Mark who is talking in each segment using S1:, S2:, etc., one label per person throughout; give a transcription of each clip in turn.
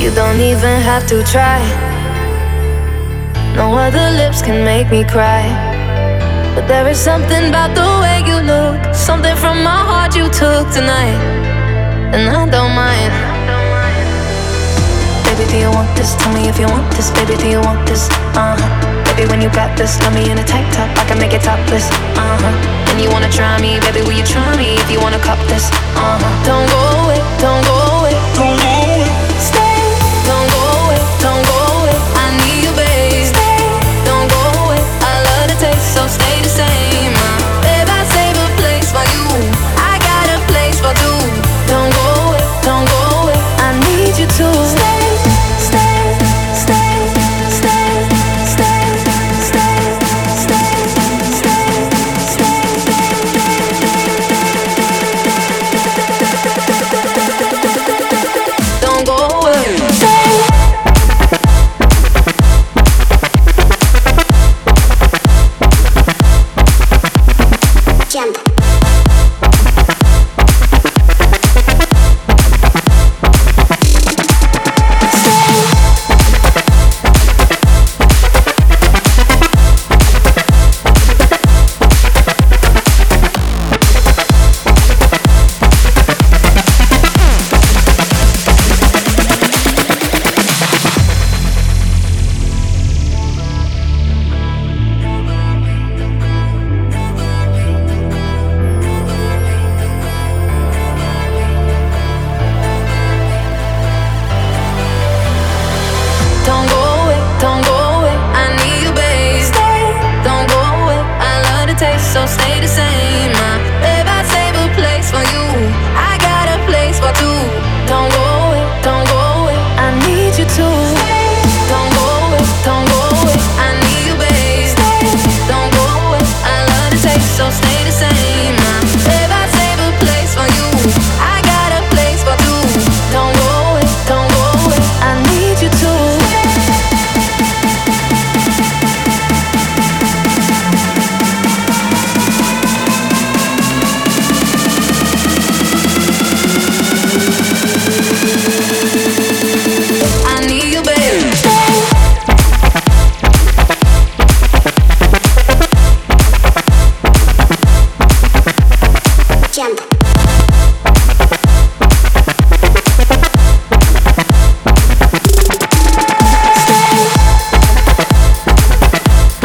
S1: You don't even have to try. No other lips can make me cry. But there is something about the way you look, something from my heart you took tonight, and I don't mind. Baby, do you want this? Tell me if you want this. Baby, do you want this? Baby, when you got this, love me in a tank top, I can make it topless. And you wanna try me, baby, will you try me if you wanna cop this? Don't go away, don't go away, don't go away. Stay, don't go away, don't go away. I need you, babe. Stay, don't go away. I love the taste, so stay the same. Babe, I save a place for you. I got a place for two. Don't go away, don't go away. I need you to stay. So stay the same, babe, I save a place for you. I got a place for two. Don't go away, don't go away. I need you to stay. Don't go away, don't go away. I need you, babe. Stay. Don't go away. I love the taste, so stay the same, babe, I save a place for you. I got a place for two. Don't go away, don't go away. I need you to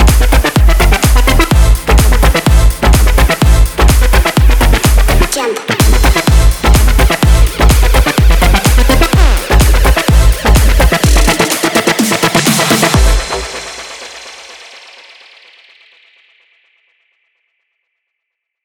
S2: jump.